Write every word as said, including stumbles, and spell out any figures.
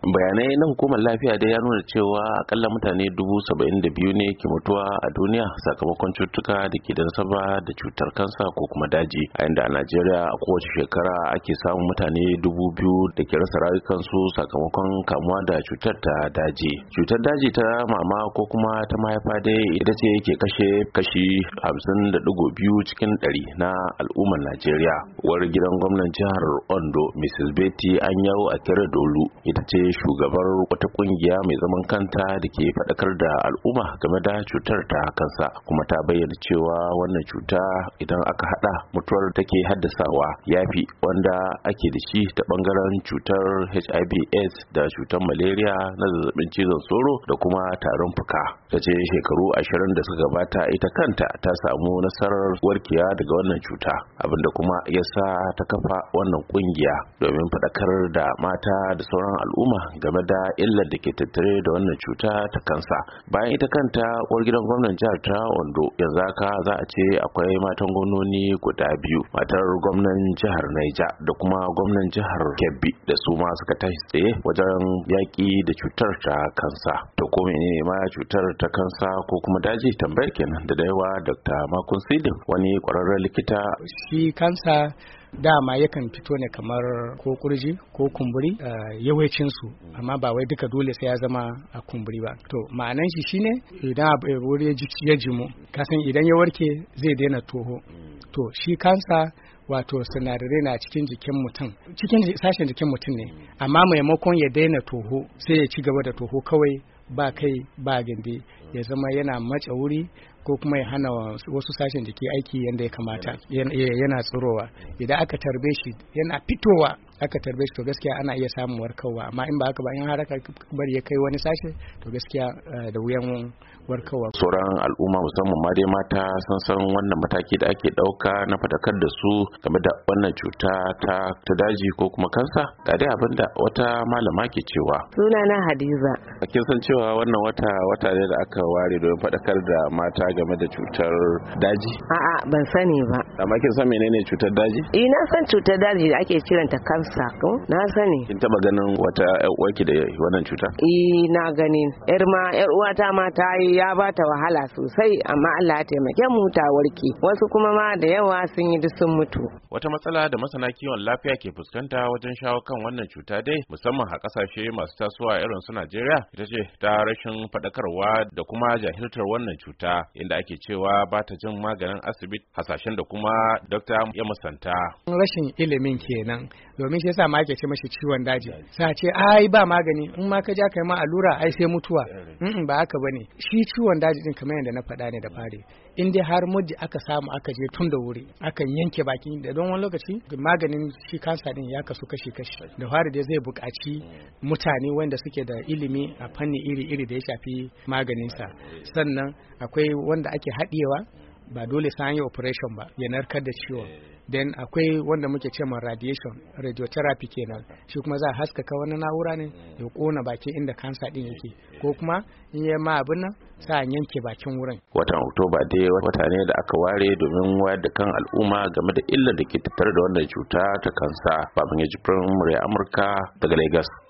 Bayanai na hukumar lafiya dai ya nuna cewa akalla mutane dubu saba'in da biyu ne ke mutuwa a duniya sakamakon cutuka da ke da nasaba da cutar kansa ko kuma daji, a inda a Najeriya a kowace shekara ake samun mutane dubu biyu da ke rasa rayukansu sakamakon kamuwa da cutar ta daji. Cutar daji ta mama ko kuma ta mahaifa dai ita ce ke kashe kashi hamsin da digo biyu cikin ɗari na al'ummar Najeriya. Uwar gidan gwamnan jihar Ondo Missus Betty Anyanwu Akeredolu ita ce shugabar wata kungiya mai zaman kanta da ke faɗakar da al'umma game da cutar ta kansa, kuma ta bayyana cewa wannan cuta idan aka hada mutuwar take haddasawa yafi wanda ake da shi ta bangaren cutar H I V AIDS da cutar malaria na zazzabin cizon sauro da kuma tarin fuka. Ta ce shekaru ashirin da suka gabata ita kanta ta samu nasarar warkewa daga wannan cuta, abinda kuma ya sa ta kafa wannan kungiya domin faɗakar da mata da sauran al'umma game da illar da ke tattare da wannan cuta ta kansa. Bayan ita kanta uwar gidan gwamnan jihar ta Ondo, yanzu haka za a ce akwai matan gwamnoni guda biyu, matar gwamnan jihar Niger da kuma gwamnan jihar Kebbi, da su ma suka tashi tsaye wajen yaƙi da cutar ta kansa. To ko menene ma cutar ta kansa ko kuma daji? Tambayar kenan da daiwa Doctor Makun Sidin, wani ƙwararren likita. Shi kansa dama yakan fito ne kamar ko kurji ko kumburi uh, yawancinsu, amma ba wai duka dole sai ya zama a kumburi ba. To ma'anan shi shine idan wuri ya jimu, kasan idan ya warke zai daina toho. To shi kansa wato sinadarai na cikin jikin mutum, cikin sashen jikin mutum ne, amma maimakon ya daina toho sai ya ci gaba da toho kawai ba kai ba gindi, ya zama yana matsa wuri ko kuma ya hana wasu sashen jiki aiki yadda ya kamata, yana tsirowa. Idan aka tarbe shi yana fitowa aka tarbe shi to gaskiya ana iya samun warkarwa, amma in ba haka ba, in har aka bari ya kai wani sashe to gaskiya da wuyan warkarwa. Sauran al'umma musamman ma dai mata sun san wannan mataki da ake dauka na fadakar da su game da wannan cuta ta ta daji ko kuma kansa. Ga dai abin da wata malama ke cewa. Sunana Hadiza. Kin san cewa wannan wata wata ne da aka ware don fadakar da mata game da cutar daji? A'a, ban sani ba. Amma kin san menene cutar daji? Eh, na san cutar daji da ake kiranta kansa, ko? Na sani. Kin taba ganin wata ƴar uwarki da wannan cuta? Eh, na gani. Yar ma ƴar uwata ma ta yi ya ba ta wahala sosai, amma Allah ya taimake mu ta warke. Wasu kuma ma da yawa sun yi duk sun mutu. Wata matsala da masana kiwon lafiya ke fuskanta wajen shawo kan wannan cuta dai, musamman a kasashe masu tasowa irin su Najeriya, ita ce ta rashin faɗakarwa da kuma jahiltar wannan cuta, inda ake cewa ba ta jin maganin asibiti, hasashen da kuma dokta ya musanta. Rashin ilimin kenan, domin shi yasa ma ake ce mashi ciwon daji. Sai ce ai ba magani, in ma ka ja kai ma allura ai sai mutuwa. Mm ba haka bane. Shi ciwon daji din kamar yadda na faɗa ne da fari, in dai har muddi aka samu aka je tun da wuri, akan yanke baki da don wani lokaci maganin shi kansa din ya kasu kashi kashi. Da fari dai zai buƙaci mutane wanda suke da ilimi a fanni iri-iri da ya shafi maganinsa. Sannan akwai wanda ake haɗiyewa, ba dole sai an yi operation ba ya narkar da ciwon. Then akwai wanda muke ce ma radiation, radiotherapy kenan, shi kuma za a haskaka wani na'ura ne ya kona bakin inda kansa din yake, ko kuma in yi ma abin nan sa a yanke bakin wurin. Watan Oktoba dai wata ne da aka ware domin wayar da kan al'umma game da illar da ke tattare da wannan cuta ta kansa. Babban Jibrin murya Amurka daga Lagos.